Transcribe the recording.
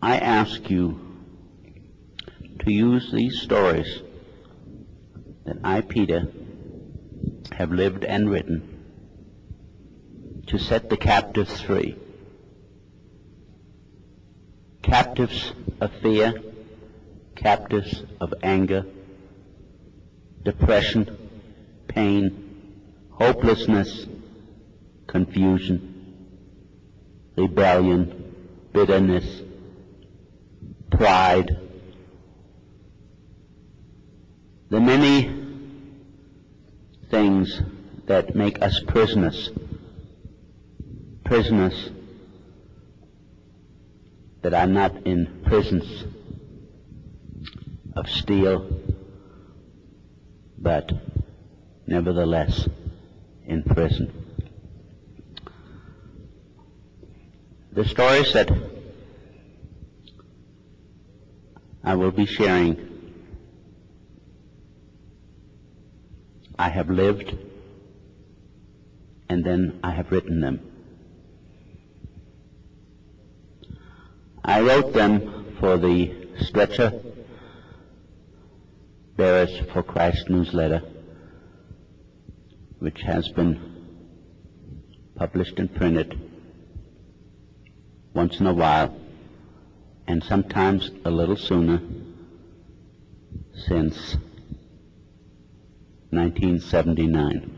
I ask you to use these stories that I, Peter, have lived and written to set the captives free. Captives of fear, captives of anger, depression, pain, hopelessness, confusion, rebellion, bitterness, pride, the many things that make us prisoners that are not in prisons of steel, but nevertheless in prison. The stories that I will be sharing, I have lived, and then I have written them. I wrote them for the Stretcher Bearers for Christ newsletter, which has been published and printed once in a while, and sometimes a little sooner, since 1979.